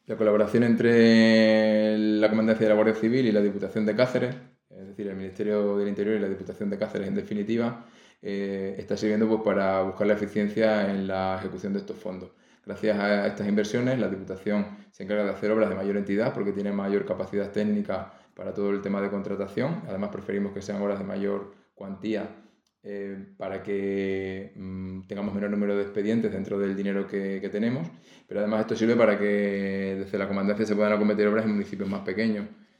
La colaboración entre la Comandancia de la Guardia Civil y la Diputación de Cáceres, es decir, el Ministerio del Interior y la Diputación de Cáceres en definitiva, está sirviendo pues, para buscar la eficiencia en la ejecución de estos fondos. Gracias a estas inversiones, la Diputación se encarga de hacer obras de mayor entidad porque tiene mayor capacidad técnica para todo el tema de contratación. Además, preferimos que sean obras de mayor cuantía para que tengamos menor número de expedientes dentro del dinero que tenemos, pero además esto sirve para que desde la comandancia se puedan acometer obras en municipios más pequeños.